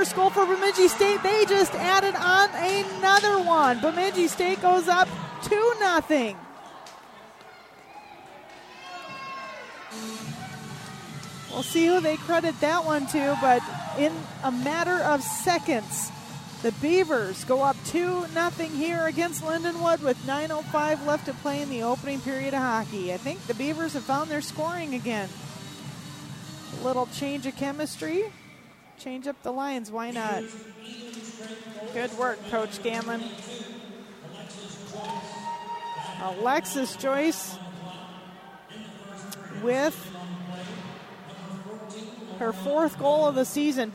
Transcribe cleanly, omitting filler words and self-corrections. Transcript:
first goal for Bemidji State. They just added on another one. Bemidji State goes up 2-0. We'll see who they credit that one to, but in a matter of seconds, the Beavers go up 2-0 here against Lindenwood with 9:05 left to play in the opening period of hockey. I think the Beavers have found their scoring again. A little change of chemistry. Change up the lines, why not? Good work, Coach Scanlon. Alexis Joyce with her 4th goal of the season.